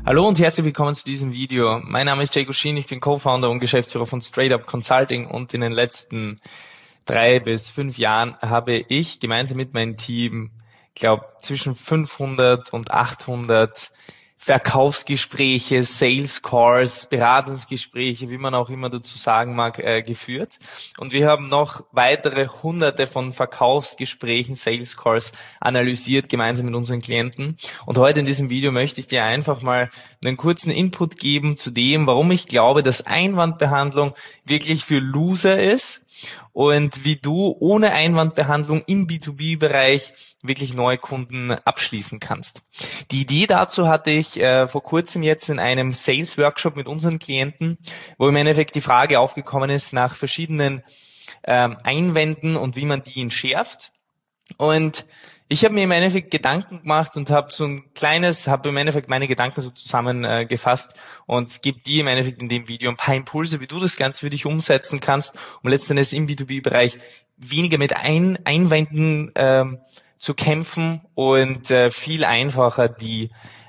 Hallo und herzlich willkommen zu diesem Video. Mein Name ist Jay Gushin, ich bin Co-Founder und Geschäftsführer von StraightUp Consulting und in den letzten 3 bis 5 Jahren habe ich gemeinsam mit meinem Team, zwischen 500 und 800 Verkaufsgespräche, Sales Calls, Beratungsgespräche, wie man auch immer dazu sagen mag, geführt. Und wir haben noch weitere Hunderte von Verkaufsgesprächen, Sales Calls analysiert, gemeinsam mit unseren Klienten. Und heute in diesem Video möchte ich dir einfach mal einen kurzen Input geben zu dem, warum ich glaube, dass Einwandbehandlung wirklich für Loser ist und wie du ohne Einwandbehandlung im B2B-Bereich wirklich neue Kunden abschließen kannst. Die Idee dazu hatte ich vor kurzem jetzt in einem Sales-Workshop mit unseren Klienten, wo im Endeffekt die Frage aufgekommen ist nach verschiedenen Einwänden und wie man die entschärft. Und ich habe mir im Endeffekt Gedanken gemacht und habe im Endeffekt meine Gedanken so zusammengefasst und gebe dir im Endeffekt in dem Video ein paar Impulse, wie du das Ganze für dich umsetzen kannst, um letztendlich im B2B-Bereich weniger mit Einwänden zu kämpfen und viel einfacher die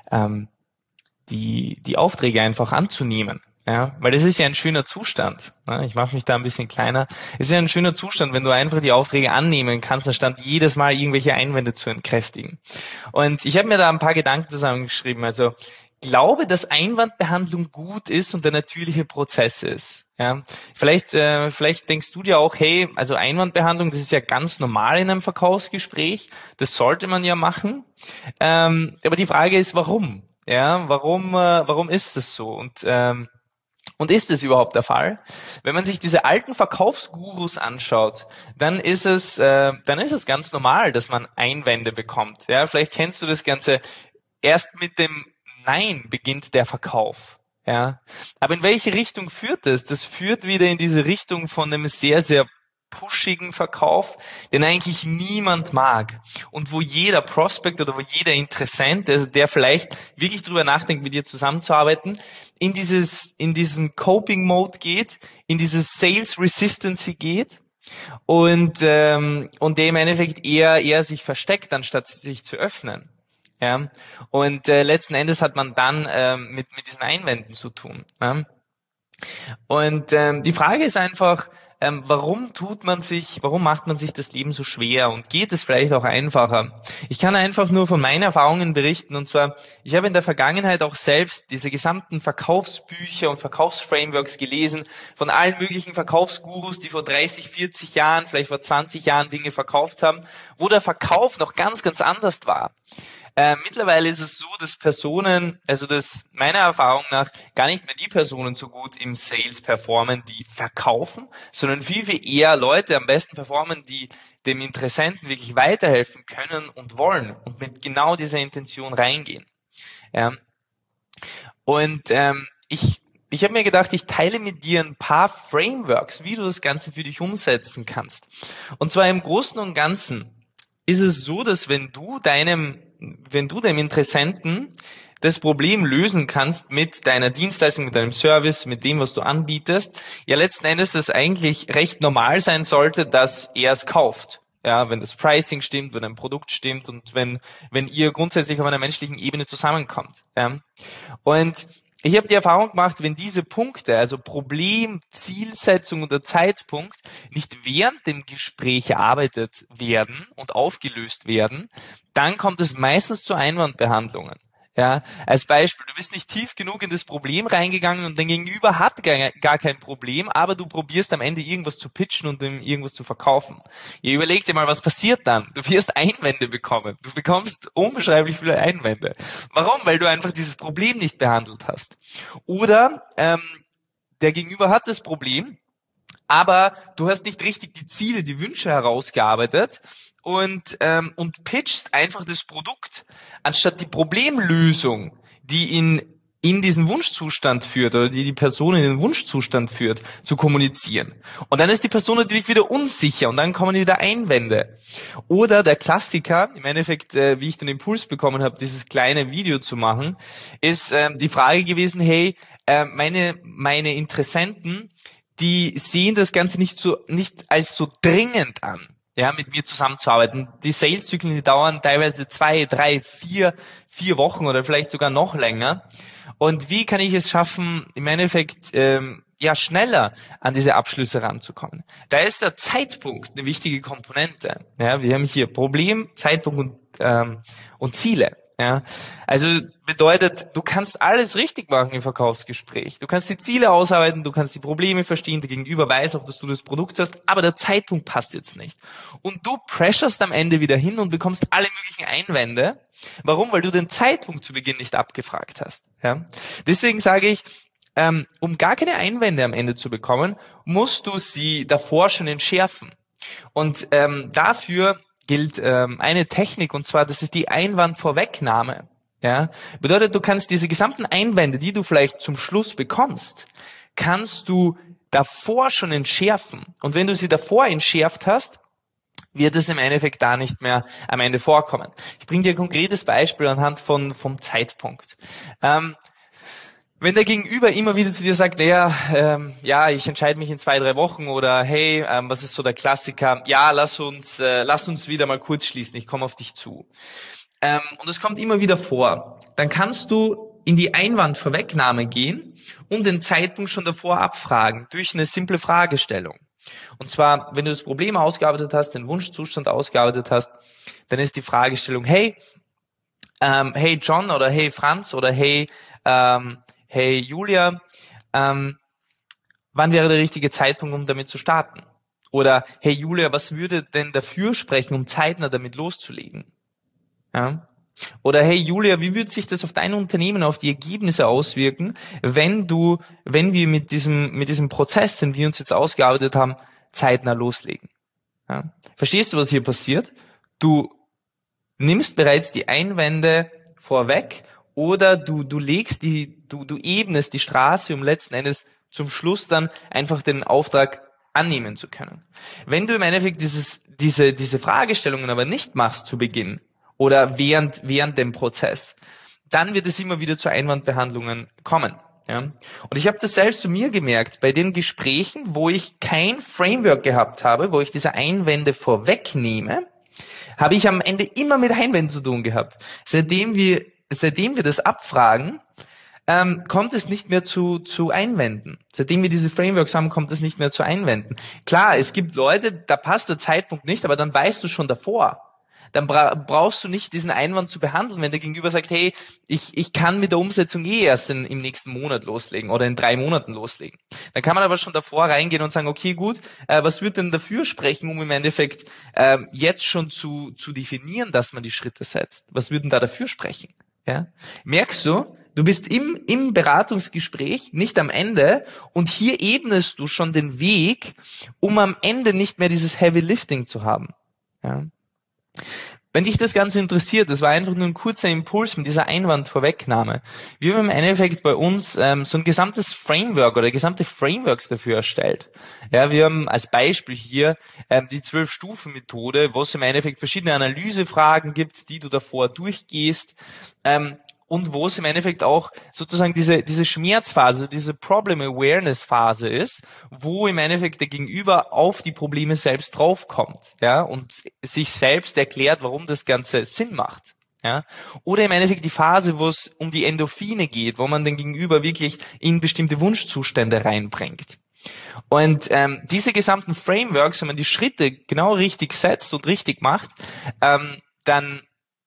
Aufträge einfach anzunehmen. Ja, weil das ist ja ein schöner Zustand. Ne? Ich mache mich da ein bisschen kleiner. Es ist ja ein schöner Zustand, wenn du einfach die Aufträge annehmen kannst, anstatt jedes Mal irgendwelche Einwände zu entkräftigen. Und ich habe mir da ein paar Gedanken zusammengeschrieben. Also glaube, dass Einwandbehandlung gut ist und der natürliche Prozess ist. Ja, vielleicht denkst du dir auch, hey, also Einwandbehandlung, das ist ja ganz normal in einem Verkaufsgespräch. Das sollte man ja machen. Aber die Frage ist, warum? Ja, warum ist das so? Und ist es überhaupt der Fall? Wenn man sich diese alten Verkaufsgurus anschaut, dann ist es ganz normal, dass man Einwände bekommt. Ja, vielleicht kennst du das Ganze. Erst mit dem Nein beginnt der Verkauf. Ja, aber in welche Richtung führt das? Das führt wieder in diese Richtung von einem sehr, sehr pushigen Verkauf, den eigentlich niemand mag und wo jeder Prospect oder wo jeder Interessent, also der vielleicht wirklich drüber nachdenkt, mit dir zusammenzuarbeiten, in diesen Coping-Mode geht, in dieses Sales Resistancy geht und der im Endeffekt eher sich versteckt, anstatt sich zu öffnen. Ja, und letzten Endes hat man dann mit diesen Einwänden zu tun. Ja? Und die Frage ist einfach, warum macht man sich das Leben so schwer und geht es vielleicht auch einfacher? Ich kann einfach nur von meinen Erfahrungen berichten, und zwar, ich habe in der Vergangenheit auch selbst diese gesamten Verkaufsbücher und Verkaufsframeworks gelesen von allen möglichen Verkaufsgurus, die vor 30, 40 Jahren, vielleicht vor 20 Jahren Dinge verkauft haben, wo der Verkauf noch ganz, ganz anders war. Mittlerweile ist es so, dass dass meiner Erfahrung nach gar nicht mehr die Personen so gut im Sales performen, die verkaufen, sondern viel, viel eher Leute am besten performen, die dem Interessenten wirklich weiterhelfen können und wollen und mit genau dieser Intention reingehen. Und ich habe mir gedacht, ich teile mit dir ein paar Frameworks, wie du das Ganze für dich umsetzen kannst. Und zwar im Großen und Ganzen ist es so, dass wenn du dem Interessenten das Problem lösen kannst mit deiner Dienstleistung, mit deinem Service, mit dem, was du anbietest, ja letzten Endes das eigentlich recht normal sein sollte, dass er es kauft. Ja, wenn das Pricing stimmt, wenn ein Produkt stimmt und wenn ihr grundsätzlich auf einer menschlichen Ebene zusammenkommt. Ja. Und ich habe die Erfahrung gemacht, wenn diese Punkte, also Problem, Zielsetzung oder Zeitpunkt, nicht während dem Gespräch erarbeitet werden und aufgelöst werden, dann kommt es meistens zu Einwandbehandlungen. Ja, als Beispiel, du bist nicht tief genug in das Problem reingegangen und dein Gegenüber hat gar kein Problem, aber du probierst am Ende irgendwas zu pitchen und ihm irgendwas zu verkaufen. Ihr überlegt dir mal, was passiert dann? Du wirst Einwände bekommen. Du bekommst unbeschreiblich viele Einwände. Warum? Weil du einfach dieses Problem nicht behandelt hast. Oder der Gegenüber hat das Problem, aber du hast nicht richtig die Ziele, die Wünsche herausgearbeitet und pitchst einfach das Produkt, anstatt die Problemlösung, die in diesen Wunschzustand führt oder die Person in den Wunschzustand führt, zu kommunizieren. Und dann ist die Person natürlich wieder unsicher und dann kommen wieder Einwände. Oder der Klassiker, im Endeffekt, wie ich den Impuls bekommen habe, dieses kleine Video zu machen, ist die Frage gewesen, hey, meine Interessenten, die sehen das Ganze nicht als so dringend an. ja, mit mir zusammenzuarbeiten. Die Sales-Zyklen, die dauern teilweise 2, 3, 4 Wochen oder vielleicht sogar noch länger. Und wie kann ich es schaffen, im Endeffekt schneller an diese Abschlüsse ranzukommen? Da ist der Zeitpunkt eine wichtige Komponente. Ja, wir haben hier Problem, Zeitpunkt und Ziele. Ja, also bedeutet, du kannst alles richtig machen im Verkaufsgespräch. Du kannst die Ziele ausarbeiten, du kannst die Probleme verstehen, der Gegenüber weiß auch, dass du das Produkt hast, aber der Zeitpunkt passt jetzt nicht. Und du pressurst am Ende wieder hin und bekommst alle möglichen Einwände. Warum? Weil du den Zeitpunkt zu Beginn nicht abgefragt hast. Ja? Deswegen sage ich, um gar keine Einwände am Ende zu bekommen, musst du sie davor schon entschärfen. Und dafür gilt eine Technik, und zwar, das ist die Einwandvorwegnahme. Ja, bedeutet, du kannst diese gesamten Einwände, die du vielleicht zum Schluss bekommst, kannst du davor schon entschärfen. Und wenn du sie davor entschärft hast, wird es im Endeffekt da nicht mehr am Ende vorkommen. Ich bringe dir ein konkretes Beispiel anhand vom Zeitpunkt. Wenn der Gegenüber immer wieder zu dir sagt, ich entscheide mich in 2, 3 Wochen, oder hey, was ist so der Klassiker? Ja, lass uns wieder mal kurz schließen, ich komme auf dich zu. Und es kommt immer wieder vor. Dann kannst du in die Einwandvorwegnahme gehen und den Zeitpunkt schon davor abfragen durch eine simple Fragestellung. Und zwar, wenn du das Problem ausgearbeitet hast, den Wunschzustand ausgearbeitet hast, dann ist die Fragestellung, hey John oder hey Franz oder hey Julia, wann wäre der richtige Zeitpunkt, um damit zu starten? Oder hey Julia, was würde denn dafür sprechen, um zeitnah damit loszulegen? Ja? Oder hey Julia, wie würde sich das auf dein Unternehmen, auf die Ergebnisse auswirken, wenn wir mit diesem Prozess, den wir uns jetzt ausgearbeitet haben, zeitnah loslegen? Ja? Verstehst du, was hier passiert? Du nimmst bereits die Einwände vorweg, oder du ebnest die Straße, um letzten Endes zum Schluss dann einfach den Auftrag annehmen zu können. Wenn du im Endeffekt diese Fragestellungen aber nicht machst zu Beginn oder während dem Prozess, dann wird es immer wieder zu Einwandbehandlungen kommen. Ja? Und ich habe das selbst bei mir gemerkt, bei den Gesprächen, wo ich kein Framework gehabt habe, wo ich diese Einwände vorwegnehme, habe ich am Ende immer mit Einwänden zu tun gehabt. Seitdem wir das abfragen, kommt es nicht mehr zu Einwänden. Seitdem wir diese Frameworks haben, kommt es nicht mehr zu Einwänden. Klar, es gibt Leute, da passt der Zeitpunkt nicht, aber dann weißt du schon davor. Dann brauchst du nicht diesen Einwand zu behandeln, wenn der Gegenüber sagt, hey, ich kann mit der Umsetzung erst im nächsten Monat loslegen oder in 3 Monaten loslegen. Dann kann man aber schon davor reingehen und sagen, okay, gut, was wird denn dafür sprechen, um im Endeffekt jetzt schon zu definieren, dass man die Schritte setzt? Was würde denn da dafür sprechen? Ja? Merkst du, du bist im Beratungsgespräch, nicht am Ende, und hier ebnest du schon den Weg, um am Ende nicht mehr dieses Heavy Lifting zu haben. Ja? Wenn dich das Ganze interessiert, das war einfach nur ein kurzer Impuls mit dieser Einwandvorwegnahme. Wir haben im Endeffekt bei uns so ein gesamtes Framework oder gesamte Frameworks dafür erstellt. Ja, wir haben als Beispiel hier die 12-Stufen-Methode, wo es im Endeffekt verschiedene Analysefragen gibt, die du davor durchgehst, und wo es im Endeffekt auch sozusagen diese Schmerzphase, diese Problem-Awareness-Phase ist, wo im Endeffekt der Gegenüber auf die Probleme selbst draufkommt, ja, und sich selbst erklärt, warum das Ganze Sinn macht, ja. Oder im Endeffekt die Phase, wo es um die Endorphine geht, wo man den Gegenüber wirklich in bestimmte Wunschzustände reinbringt. Und diese gesamten Frameworks, wenn man die Schritte genau richtig setzt und richtig macht, dann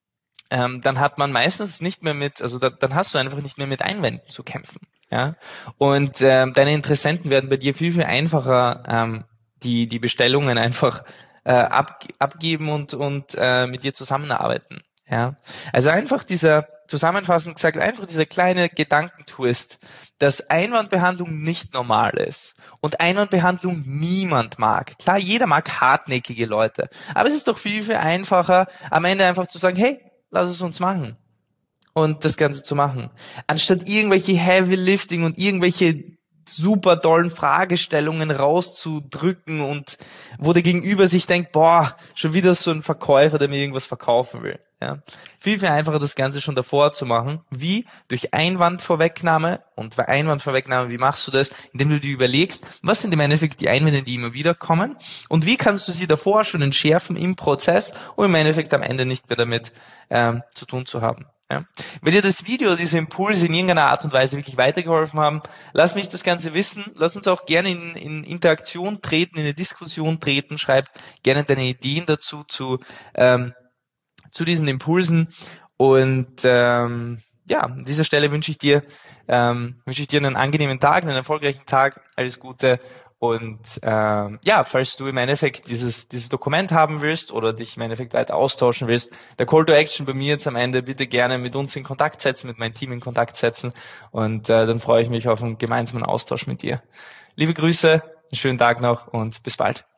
hat man meistens nicht mehr dann hast du einfach nicht mehr mit Einwänden zu kämpfen, ja. Und deine Interessenten werden bei dir viel, viel einfacher die Bestellungen einfach abgeben und mit dir zusammenarbeiten, ja. Also einfach zusammenfassend gesagt, einfach dieser kleine Gedankentwist, dass Einwandbehandlung nicht normal ist und Einwandbehandlung niemand mag. Klar, jeder mag hartnäckige Leute, aber es ist doch viel, viel einfacher, am Ende einfach zu sagen, hey, lass es uns machen und das Ganze zu machen. Anstatt irgendwelche Heavy Lifting und irgendwelche mit super tollen Fragestellungen rauszudrücken und wo der Gegenüber sich denkt, boah, schon wieder so ein Verkäufer, der mir irgendwas verkaufen will. Ja. Viel, viel einfacher, das Ganze schon davor zu machen. Wie? Durch Einwandvorwegnahme. Und bei Einwandvorwegnahme, wie machst du das? Indem du dir überlegst, was sind im Endeffekt die Einwände, die immer wieder kommen? Und wie kannst du sie davor schon entschärfen im Prozess, um im Endeffekt am Ende nicht mehr damit zu tun zu haben? Ja. Wenn dir das Video, diese Impulse in irgendeiner Art und Weise wirklich weitergeholfen haben, lass mich das Ganze wissen. Lass uns auch gerne in Interaktion treten, in eine Diskussion treten. Schreib gerne deine Ideen dazu zu diesen Impulsen. Und an dieser Stelle wünsche ich dir einen angenehmen Tag, einen erfolgreichen Tag. Alles Gute. Und falls du im Endeffekt dieses Dokument haben willst oder dich im Endeffekt weiter austauschen willst, der Call to Action bei mir jetzt am Ende, bitte gerne mit uns in Kontakt setzen, mit meinem Team in Kontakt setzen, und dann freue ich mich auf einen gemeinsamen Austausch mit dir. Liebe Grüße, einen schönen Tag noch und bis bald.